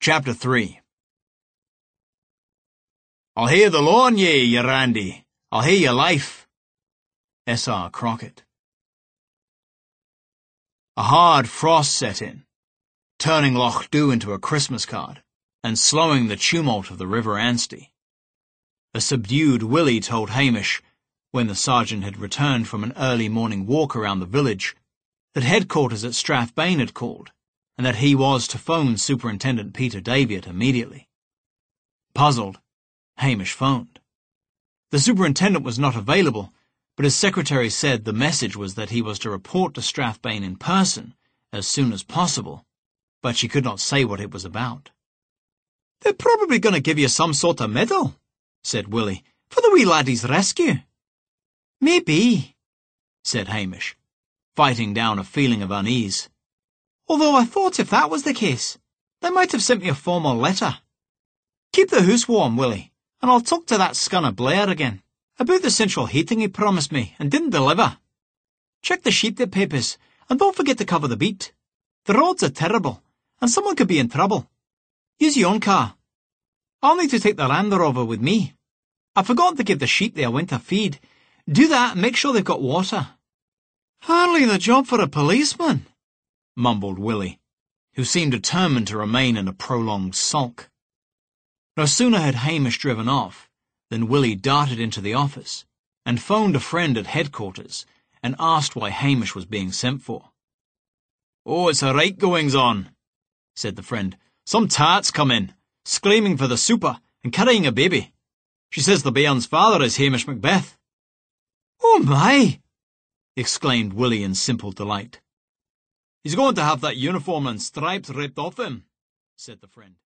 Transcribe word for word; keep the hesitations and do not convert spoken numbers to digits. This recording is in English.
Chapter three. I'll hear the law on ye, ye randy. I'll hear your life. S R Crockett. A hard frost set in, turning Loch Dhu into a Christmas card, and slowing the tumult of the River Anstey. A subdued Willie told Hamish, when the sergeant had returned from an early morning walk around the village, that headquarters at Strathbane had called, and that he was to phone Superintendent Peter Daviett immediately. Puzzled, Hamish phoned. The superintendent was not available, but his secretary said the message was that he was to report to Strathbane in person as soon as possible, but she could not say what it was about. "They're probably going to give you some sort of medal," said Willie, "for the wee laddie's rescue." "Maybe," said Hamish, fighting down a feeling of unease. "Although I thought if that was the case, they might have sent me a formal letter. Keep the hoose warm, Willie, and I'll talk to that scunner Blair again, about the central heating he promised me and didn't deliver. Check the sheepdip papers, and don't forget to cover the beat. The roads are terrible, and someone could be in trouble. Use your own car. I'll need to take the Land Rover with me. I've forgotten to give the sheep their winter feed. Do that and make sure they've got water." "Hardly the job for a policeman," mumbled Willie, who seemed determined to remain in a prolonged sulk. No sooner had Hamish driven off than Willie darted into the office and phoned a friend at headquarters and asked why Hamish was being sent for. "Oh, it's a right goings-on," said the friend. "Some tart's come in, screaming for the super and carrying a baby. She says the bairn's father is Hamish Macbeth." "Oh my!" exclaimed Willie in simple delight. "He's going to have that uniform and stripes ripped off him," said the friend.